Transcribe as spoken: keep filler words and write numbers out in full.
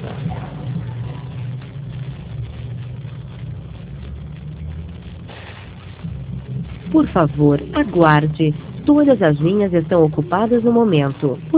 Por favor, aguarde. Todas as linhas estão ocupadas no momento.